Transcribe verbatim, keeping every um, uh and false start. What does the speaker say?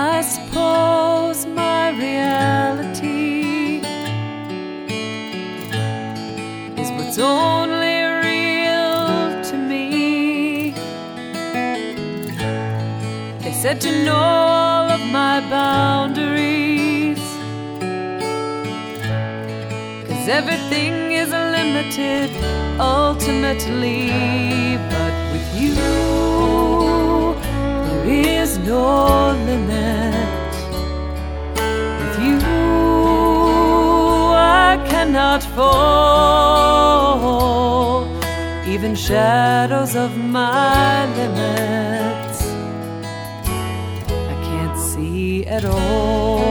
I suppose my reality is what's only real to me. They said to know all of my boundaries, 'cause everything is limited ultimately. But with you there is no limit. With you I cannot fall, even shadows of my limits I can't see at all.